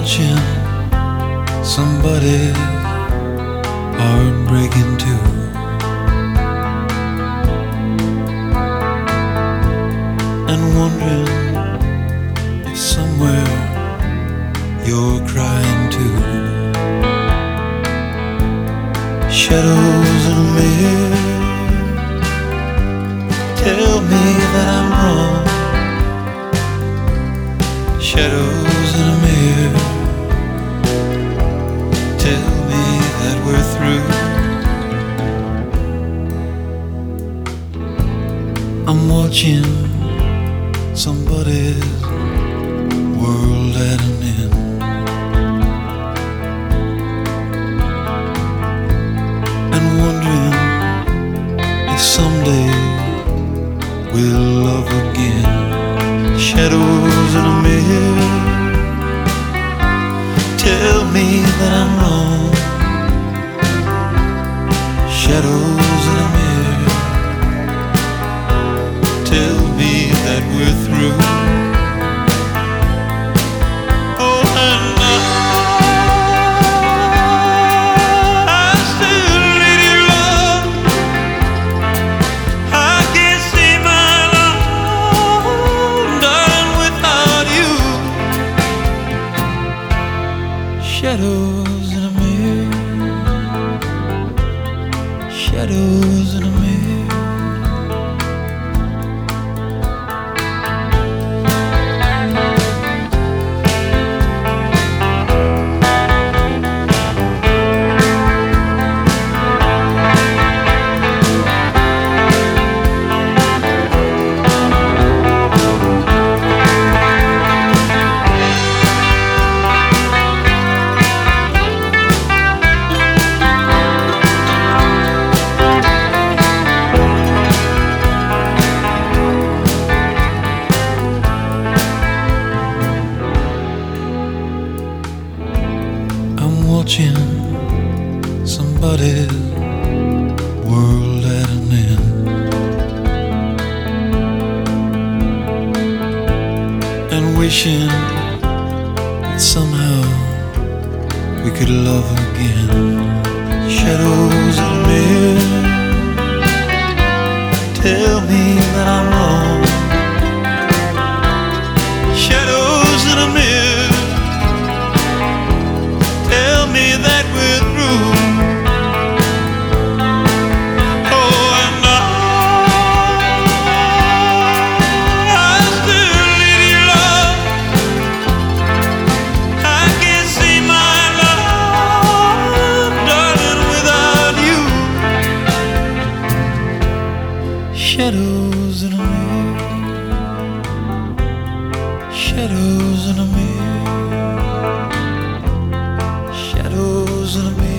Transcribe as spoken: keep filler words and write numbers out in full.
watching somebody's heart breaking too. And wondering if somewhere you're crying too. Shadows in a mirror tell me that I'm wrong. Shadows in a mirror tell me that we're through. I'm watching somebody's world at an end, and wondering if someday we'll love again. Shadows in a mirror tell me that I'm wrong. Shadows in a mirror tell me that we're through. Oh, and I, I still need your love. I can't see my love, darling, without you. Shadows in a mirror, shadows in a mirror. Watching somebody's world at an end, and wishing that somehow we could love again. Shadows in a mirror tell me that I'm wrong. Shadows in a mirror tell me that we're through. Oh, and I, I still need your love. I can't see my love, darling, without you. Shadows in a mirror, shadows in a mirror. Shadows in a mirror.